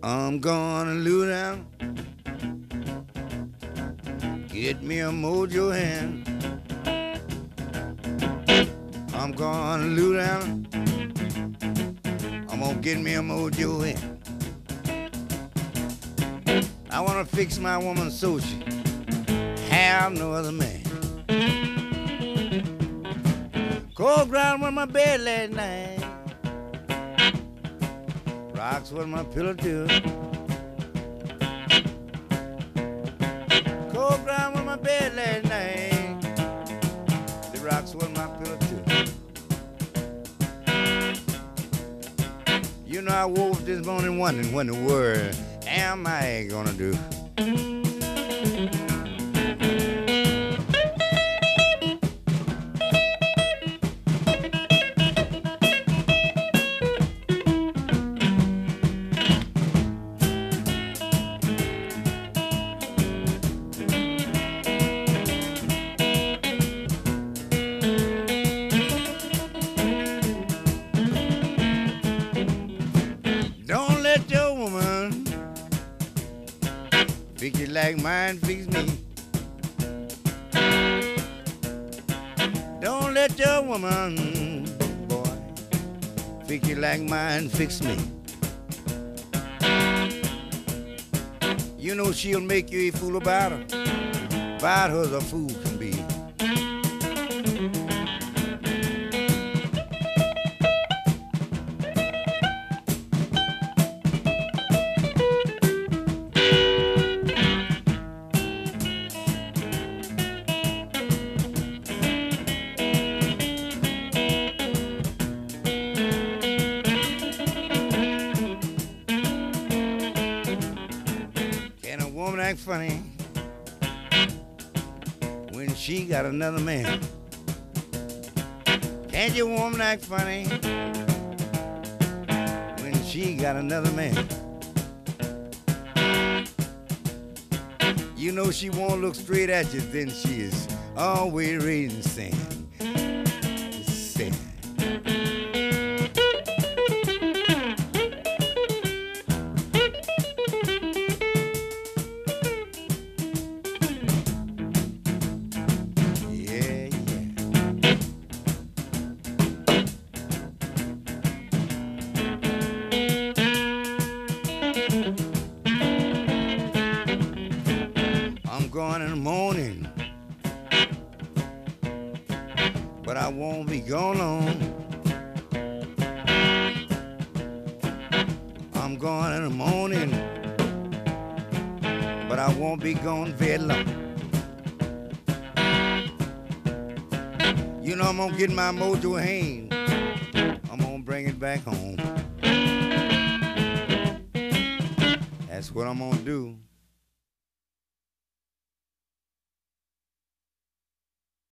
I'm gonna lose down, get me a mojo hand. I'm gonna lose down, I'm gonna get me a mojo hand. I wanna fix my woman so she have no other man. Cold ground on my bed last night, rocks was my pillow too. Cold ground on my bed last night, the rocks was my pillow too. You know, I woke up this morning wondering what in the world am I gonna do? Don't let your woman fix you like mine fix me. Don't let your woman, boy, fix you like mine fix me. You know she'll make you a fool about her as a fool can be. Can a woman act funny when she got another man? Can't your woman act funny when she got another man? You know she won't look straight at you, then she is always raising sand. Sand. Yeah, yeah. I'm going in the morning, but I won't be gone long. I'm going in the morning, but I won't be gone very long. You know I'm gonna get my mojo hand, I'm gonna bring it back home. That's what I'm gonna do.